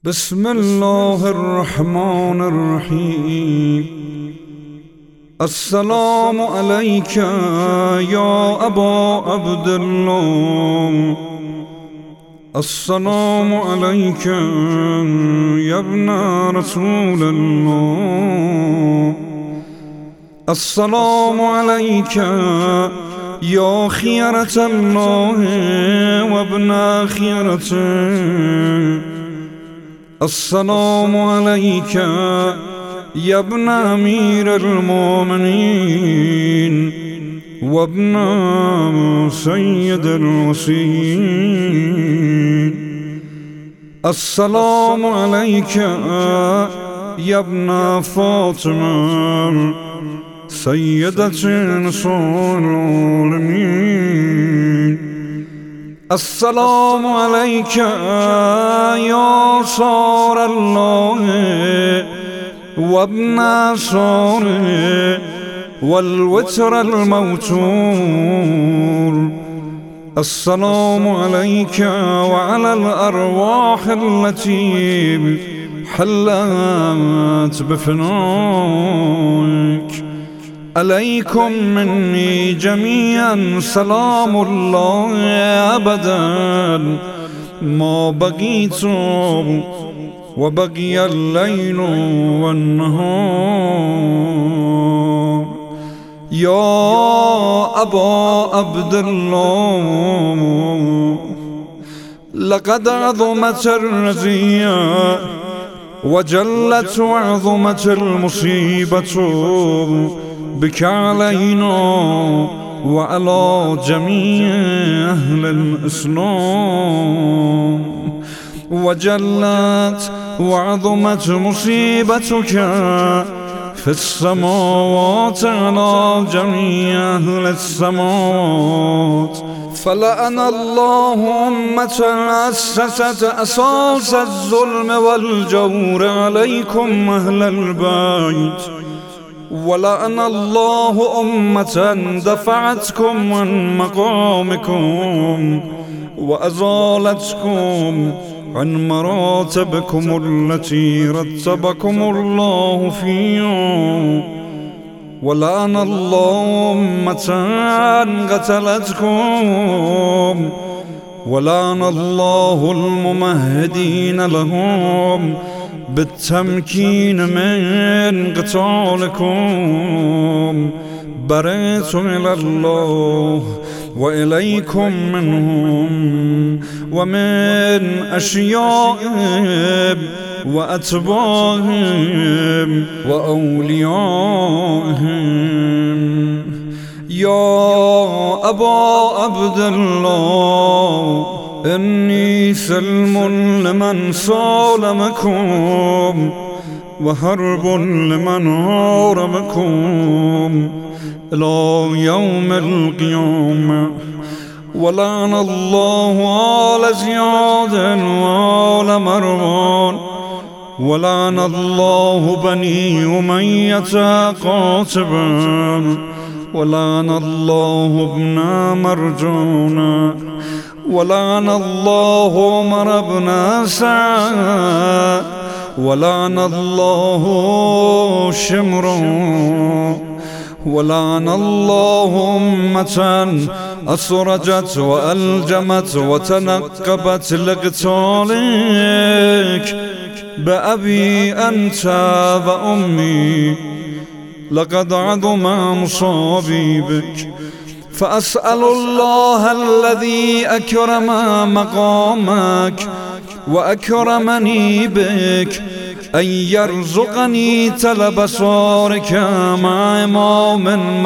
بسم الله الرحمن الرحيم. السلام عليك يا أبا عبد الله، السلام عليك يا ابن رسول الله، السلام عليك يا خيرة الله وابن خيرته، السلام عليك يا ابن أمير المؤمنين وابن سيد الوصيين، السلام عليك يا ابن فاطمة سيدة نساء العالمين، السلام عليك يا صار الله وابن صاره والوتر الموتور، السلام عليك وعلى الأرواح التي حلت بفنائك، عليكم مني جميعا سلام الله أبدا ما بقيت وبقي الليل والنهار. يا أبا عبد الله، لقد عظمت الرزية وجلت وعظمت المصيبة بك علينا وعلى جميع أهل الإسلام، وجلت وعظمت مصيبتك في السماوات على جميع أهل السماوات، فلأن الله أمة أسست أساس الظلم والجور عليكم أهل البيت، ولأن الله أمة دفعتكم عن مقامكم وأزالتكم عن مراتبكم التي رتبكم الله فيها، ولأن الله أمة قتلتكم، ولأن الله الممهدين لهم بالتمكين من قتالكم، برئت إلى الله وإليكم منهم ومن أشيائهم وأتباعهم وأوليائهم. يا أبا عبد الله، إني سلم لمن صالمكم وحرب لمن حاربكم إلى يوم القيامة، ولعن الله آل زياد وآل مروان، ولعن الله بني أمية قاتبا، ولعن الله ابن مرجان، ولعن الله عمر بن سعد، ولعن الله شمرا، ولعن الله أمة أسرجت وألجمت وتنقبت لقتالك بأبي أنت وأمي، لقد عظم مصابي بك، فأسأل الله الذي أكرم مقامك وأكرمني بك أن يرزقني طلب صارك مع إمام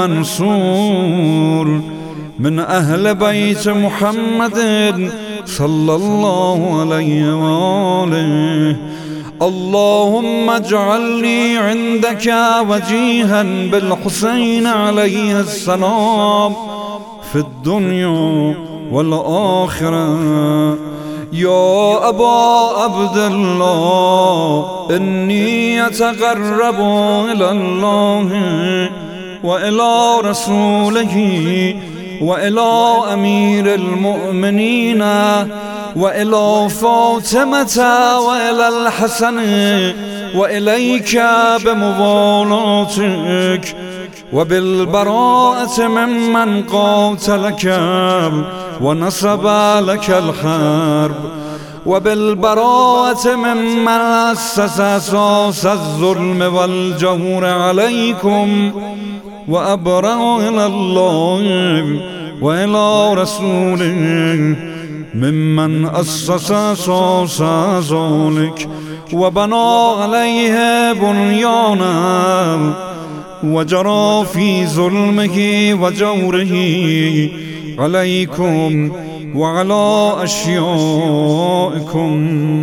منصور من أهل بيت محمد صلى الله عليه وآله. اللهم اجعل لي عندك وجيها بالحسين عليه السلام في الدنيا والآخرة. يا أبا عبد الله، إني أتقرب إلى الله وإلى رسوله وإلى أمير المؤمنين وإلى فاطمة وإلى الحسن وإليك بموالاتك، وبالبراءة ممن قاتلك ونصب لك الحرب، وبالبراءة ممن أسس أساس الظلم والجور عليكم، وأبرأ إلى الله وإلى رسوله ممن أسس أساس ذلك وبنى عليه بنيانا وجرى في ظلمه وجوره عليكم وعلى أشيائكم.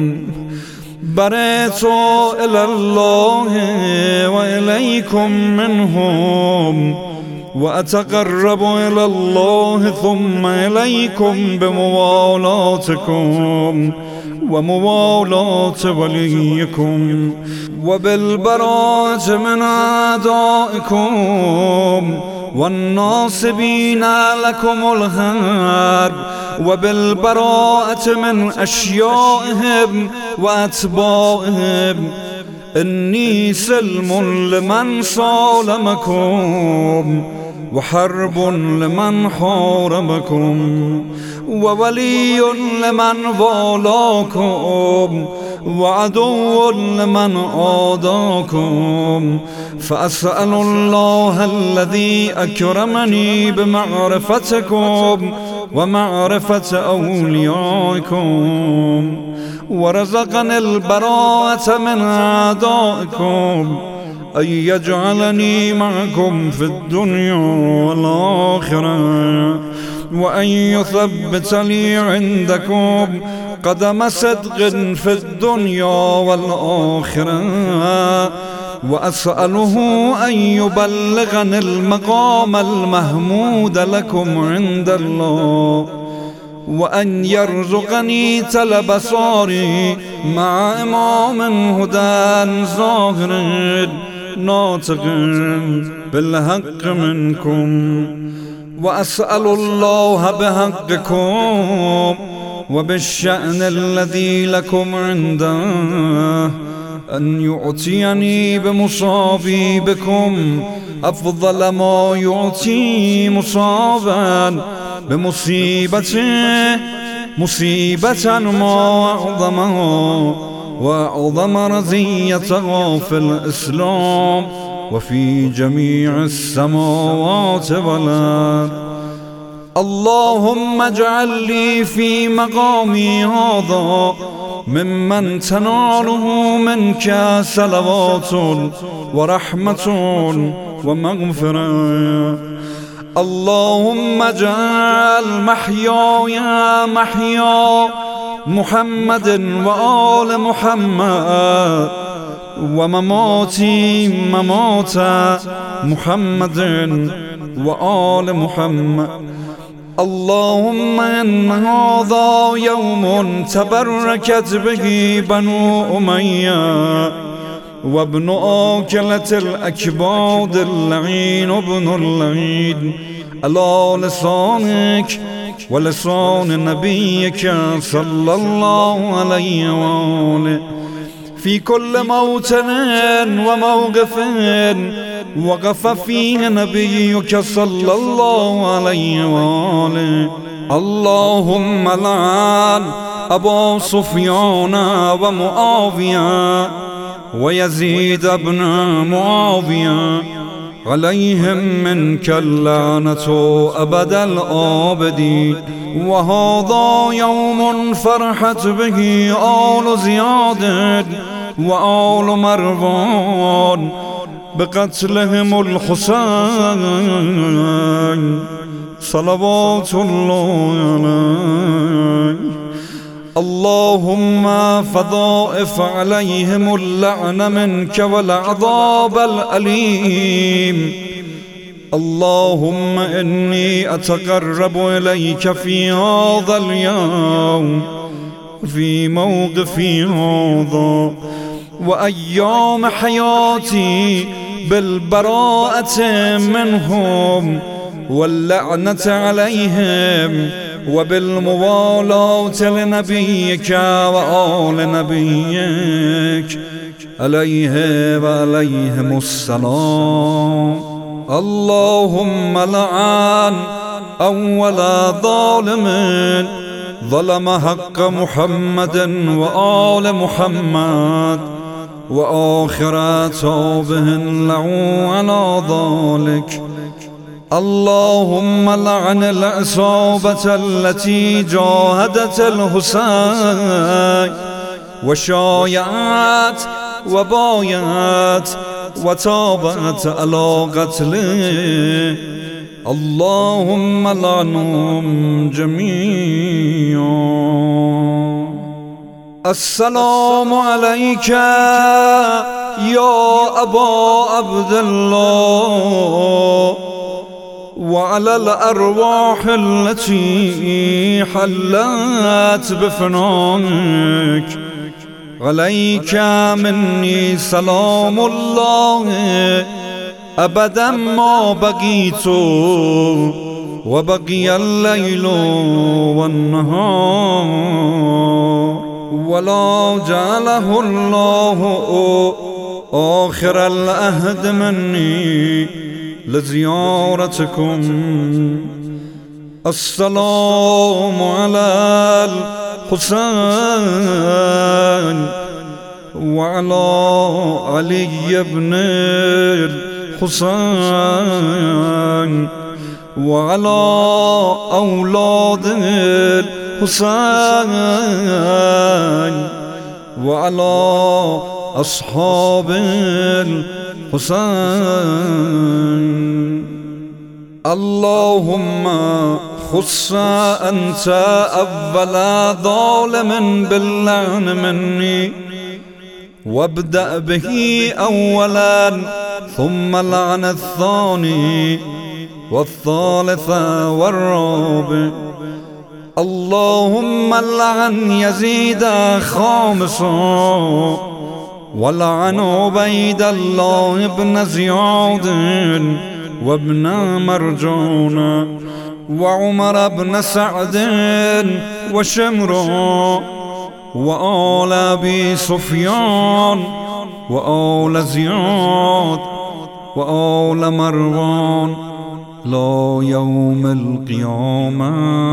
برئت إلى الله وإليكم منهم، وأتقرب إلى الله ثم إليكم بموالاتكم وموالاة وليكم، وبالبراءة من أعدائكم والناصبين لكم الحرب، وبالبراءة من أشيائهم وأتباعهم. إني سلم لمن صالمكم، وحرب لمن حاربكم، وولي لمن والاكم، وعدو لمن عاداكم. فأسأل الله الذي أكرمني بمعرفتكم ومعرفة أوليائكم، ورزقني البراءة من أعدائكم، أن يجعلني معكم في الدنيا والآخرة، وأن يثبت لي عندكم قدم صدق في الدنيا والآخرة، وأسأله أن يبلغني المقام المحمود لكم عند الله، وأن يرزقني طلب صاري مع إمام هدى ظاهر ناطق بالحق منكم. وأسأل الله بحقكم وبالشأن الذي لكم عنده أن يعطيني بمصابي بكم أفضل ما يعطي مصابا بمصيبته، مصيبة ما أعظمها وأعظم رزيتها في الإسلام وفي جميع السماوات والأرض. اللهم اجعل لي في مقامي هذا ممن تناله منك صلوات ورحمة ومغفرة. اللهم اجعل محياي محيا محمد وآل محمد، ومماتي ممات محمد وآل محمد. اللهم إن هذا يوم تبركت به بنو أمية، وابن آكلة الأكباد اللعين ابن اللعين، على لسانك ولسان نبيك صلى الله عليه وآله، في كل موطن وموقف وقف فيه نبيك صلى الله عليه وآله. اللهم لعن أبا سفيان ومعاوية ويزيد بن معاوية، عليهم منك اللعنة أبد الآبدين. وهذا يوم فرحت به آل زياد وآل مروان بقتلهم الحسين صلوات الله عليه. اللهم فضائف عليهم اللعن منك والعذاب الأليم. اللهم إني أتقرب إليك في هذا اليوم، في موقفي هذا وأيام حياتي، بالبراءة منهم واللعنة عليهم وبالموالاة لنبيك وآل نبيك عليه وعليهم السلام. اللهم لعن أول ظالم ظلم حق محمد وآل محمد، وآخر توبه لعوا على ذلك. اللهم لعن العصابة التي جاهدت الحسين وشايعت وبايعت وتابت على قتله. اللهم لعنهم جميعا. السلام عليك يا أبا عبد الله وعلى الأرواح التي حلت بفنائك. عليك مني سلام الله أبدا ما بقيت وبقي الليل والنهار، ولا جعله الله آخر العهد مني لزيارتكم. السلام على الحسين وعلى علي بن الحسين وعلى أولاد الحسين وعلى أصحاب الحسين. اللهم خص أنت أول ظالم باللعن مني، وابدأ به أولا ثم لعن الثاني والثالث والرابع. اللهم لعن يزيد خامسا، ولعن عبيد الله بن زياد وابن مرجان وعمر بن سعد وشمر وآل أبي سفيان وآل زياد وآل مروان لا يوم القيامة.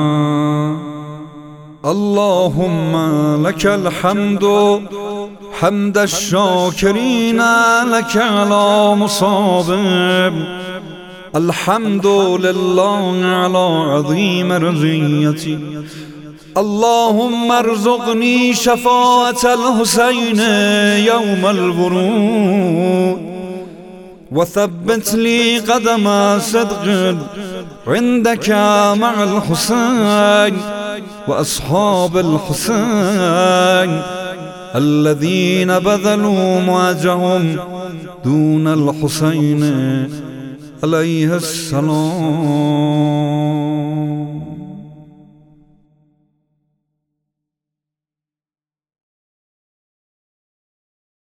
اللهم لك الحمد حمد الشاكرين لك على مصابب. الحمد لله على عظيم رضيتي. اللهم ارزقني شفاعة الحسين يوم الورود، وثبت لي قدم صدق عندك مع الحسين وأصحاب الحسين الذين بذلوا مواجههم دون الحسين عليه السلام.